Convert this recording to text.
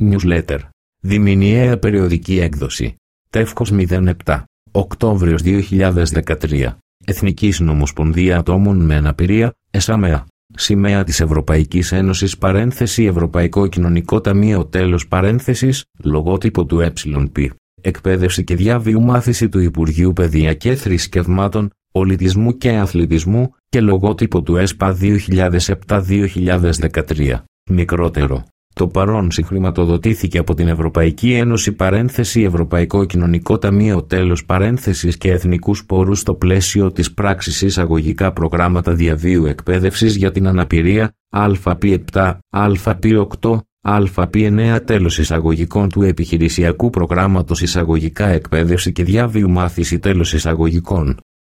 Newsletter. Διμηνιαία περιοδική έκδοση. Τεύχος 07. Οκτώβριος 2013. Εθνική Συνομοσπονδία Ατόμων με Αναπηρία, ΕΣΑΜΕΑ. Σημαία της Ευρωπαϊκής Ένωσης παρένθεση Ευρωπαϊκό Κοινωνικό Ταμείο τέλος παρένθεσης, λογότυπο του ΕΠ. Εκπαίδευση και διαβίου μάθηση του Υπουργείου Παιδεία και Θρησκευμάτων, Πολιτισμού και Αθλητισμού και λογότυπο του ΕΣΠΑ 2007-2013. Μικρότερο. Το παρόν συγχρηματοδοτήθηκε από την Ευρωπαϊκή Ένωση παρένθεση Ευρωπαϊκό Κοινωνικό Ταμείο τέλος παρένθεσης και εθνικούς πόρους στο πλαίσιο της πράξης εισαγωγικά προγράμματα διαβίου εκπαίδευσης για την αναπηρία, ΑΠ7, ΑΠ8, ΑΠ9 τέλος εισαγωγικών του επιχειρησιακού προγράμματος εισαγωγικά εκπαίδευση και διαβίου μάθηση τέλος εισαγωγικών.